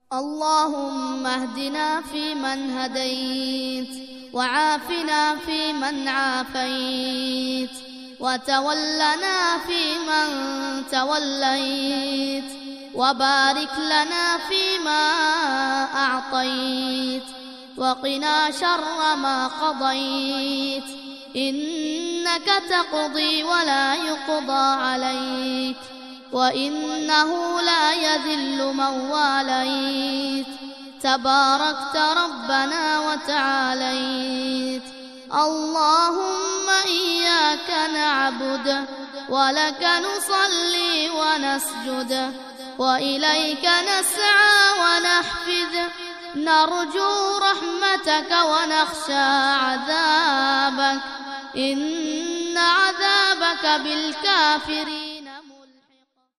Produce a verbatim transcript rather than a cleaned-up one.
اللهم اهدنا فيمن هديت، وعافنا فيمن عافيت، وتولنا فيمن توليت، وبارك لنا فيما أعطيت، وقنا شر ما قضيت، إنك تقضي ولا يقضى عليك، وإنه لا يذل من واليت، تباركت ربنا وتعاليت. اللهم إياك نعبد ولك نصلي ونسجد، وإليك نسعى ونحفد، نرجو رحمتك ونخشى عذابك، إن عذابك بالكافرين